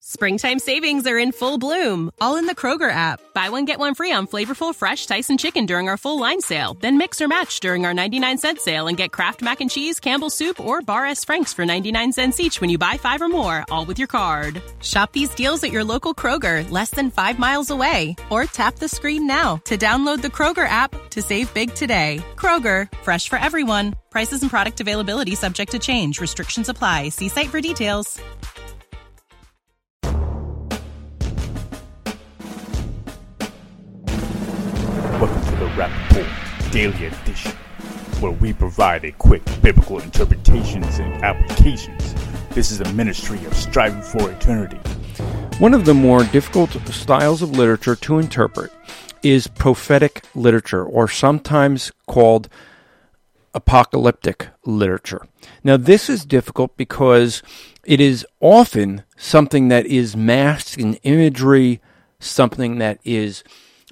Springtime savings are in full bloom, all in the Kroger app. Buy one, get one free on flavorful, fresh Tyson chicken during our full line sale. Then mix or match during our 99-cent sale and get Kraft Mac and Cheese, Campbell's Soup, or Bar S. Frank's for 99 cents each when you buy 5 or more, all with your card. Shop these deals at your local Kroger, less than 5 miles away. Or tap the screen now to download the Kroger app to save big today. Kroger, fresh for everyone. Prices and product availability subject to change. Restrictions apply. See site for details. Welcome to the Rappaport Daily Edition, where we provide a quick biblical interpretations and applications. This is a ministry of striving for eternity. One of the more difficult styles of literature to interpret is prophetic literature, or sometimes called apocalyptic literature. Now, this is difficult because it is often something that is masked in imagery, something that is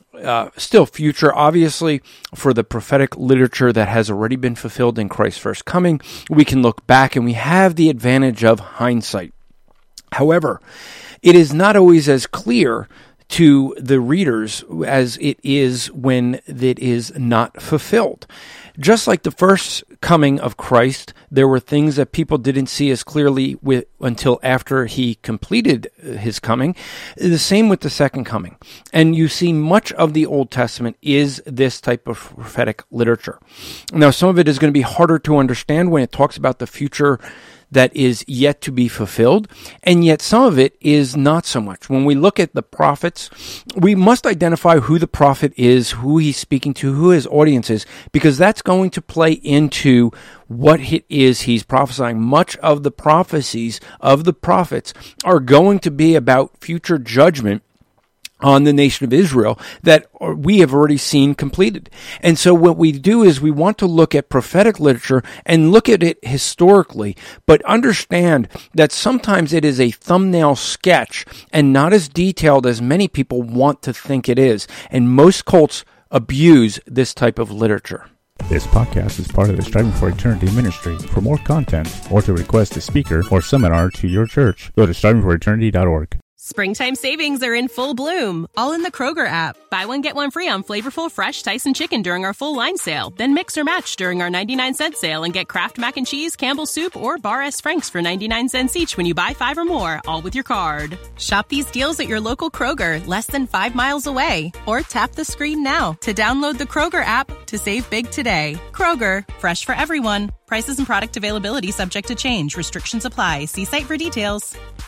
still future. Obviously, for the prophetic literature that has already been fulfilled in Christ's first coming, we can look back and we have the advantage of hindsight. However, it is not always as clear to the readers as it is when it is not fulfilled. Just like the first coming of Christ, there were things that people didn't see as clearly until after he completed his coming. The same with the second coming. And you see much of the Old Testament is this type of prophetic literature. Now, some of it is going to be harder to understand when it talks about the future that is yet to be fulfilled, and yet some of it is not so much. When we look at the prophets, we must identify who the prophet is, who he's speaking to, who his audience is, because that's going to play into what it is he's prophesying. Much of the prophecies of the prophets are going to be about future judgment on the nation of Israel that we have already seen completed. And so what we do is we want to look at prophetic literature and look at it historically, but understand that sometimes it is a thumbnail sketch and not as detailed as many people want to think it is. And most cults abuse this type of literature. This podcast is part of the Striving for Eternity ministry. For more content or to request a speaker or seminar to your church, go to strivingforeternity.org. Springtime savings are in full bloom, all in the Kroger app. Buy one, get one free on flavorful, fresh Tyson chicken during our full line sale. Then mix or match during our 99-cent sale and get Kraft Mac and Cheese, Campbell's Soup, or Bar S. Frank's for 99 cents each when you buy 5 or more, all with your card. Shop these deals at your local Kroger, less than 5 miles away. Or tap the screen now to download the Kroger app to save big today. Kroger, fresh for everyone. Prices and product availability subject to change. Restrictions apply. See site for details.